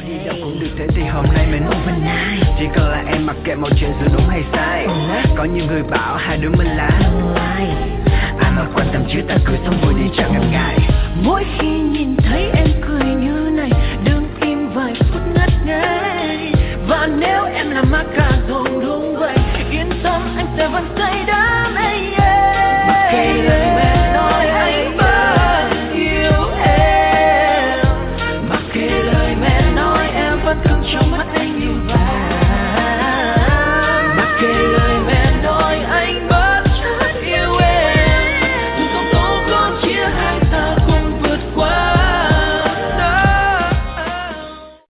Đi đâu cũng được thế thì hôm nay mình không bên ai. Chỉ cần là em mặc kệ mọi chuyện dù đúng hay sai. Có nhiều người bảo hai đứa mình là ai mà quan tâm chứ ta cứ sống vui đi chẳng ngần ngại. Mỗi khi